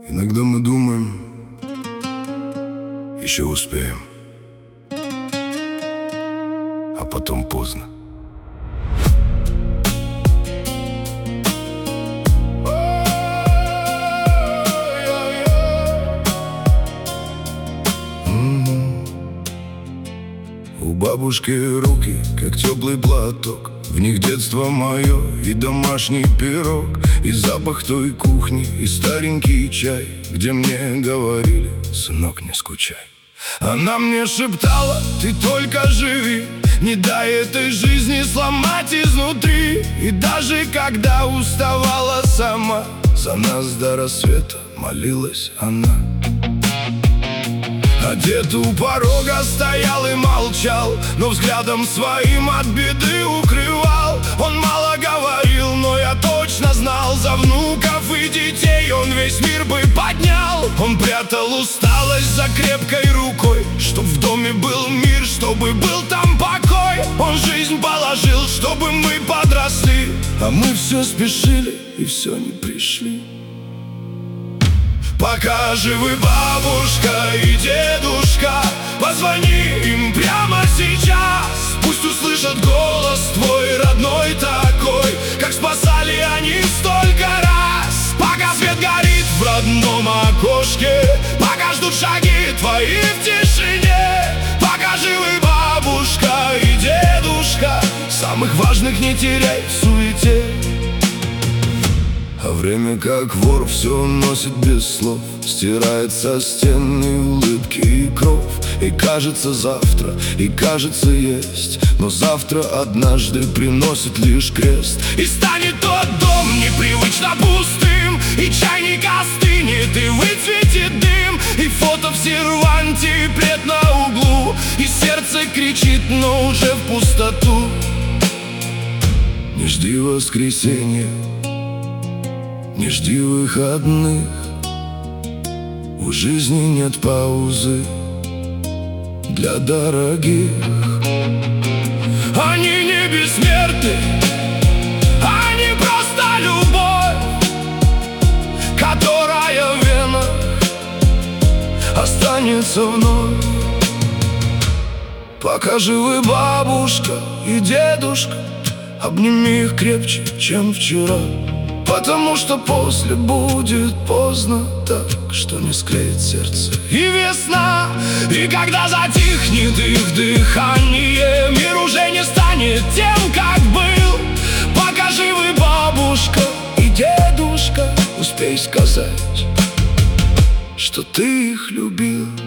Иногда мы думаем, еще успеем, а потом поздно. У бабушки руки, как теплый платок, в них детство мое и домашний пирог, и запах той кухни, и старенький чай, где мне говорили: сынок, не скучай. Она мне шептала: ты только живи, не дай этой жизни сломать изнутри. И даже когда уставала сама, за нас до рассвета молилась она. А дед у порога стоял и молчал, но взглядом своим от беды укрывал. Он мало говорил, но я точно знал, за внуков и детей он весь мир бы поднял. Он прятал усталость за крепкой рукой, чтоб в доме был мир, чтобы был там покой. Он жизнь положил, чтобы мы подросли, а мы все спешили и все не пришли. Пока живы бабушка и дедушка, позвони им прямо сейчас. Пусть услышат голос твой родной такой, как спасали они столько раз. Пока свет горит в родном окошке, пока ждут шаги твои в тишине. Пока живы бабушка и дедушка, самых важных не теряй в суете. А время, как вор, все носит без слов, стирает со стен и улыбки, и кровь. И кажется завтра, и кажется есть, но завтра однажды приносит лишь крест. И станет тот дом непривычно пустым, и чайник остынет, и выцветит дым, и фото в серванте, и плед на углу, и сердце кричит, но уже в пустоту. Не жди воскресенья, не жди выходных, у жизни нет паузы для дорогих. Они не бессмертны, они просто любовь, которая в венах останется вновь. Пока живы бабушка и дедушка, обними их крепче, чем вчера, потому что после будет поздно, так что не склеит сердце и весна. И когда затихнет их дыхание, мир уже не станет тем, как был. Пока живы бабушка и дедушка, успей сказать, что ты их любил.